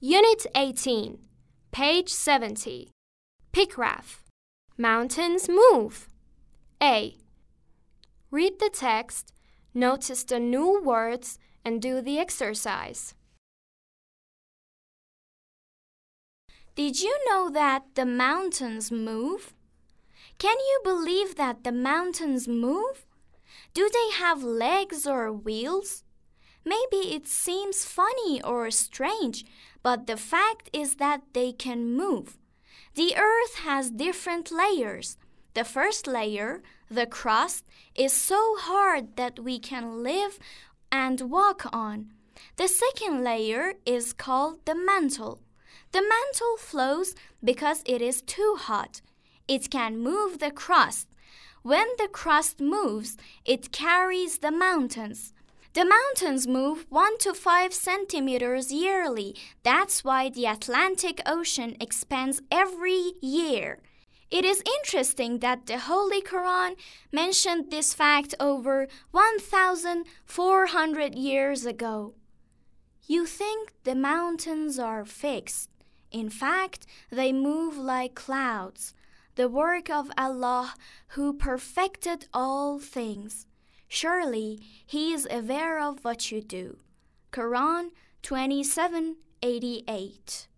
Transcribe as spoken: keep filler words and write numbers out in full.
Unit eighteen, page seventy. Picgraph. Mountains move. A. Read the text, notice the new words, and do the exercise. Did you know that the mountains move? Can you believe that the mountains move? Do they have legs or wheels? Maybe it seems funny or strange, but the fact is that they can move. The earth has different layers. The first layer, the crust, is so hard that we can live and walk on. The second layer is called the mantle. The mantle flows because it is too hot. It can move the crust. When the crust moves, it carries the mountains. The mountains move one to five centimeters yearly. That's why the Atlantic Ocean expands every year. It is interesting that the Holy Quran mentioned this fact over one thousand four hundred years ago. You think the mountains are fixed. In fact, they move like clouds, the work of Allah who perfected all things. Surely He is aware of what you do. Quran twenty-seven eighty-eight.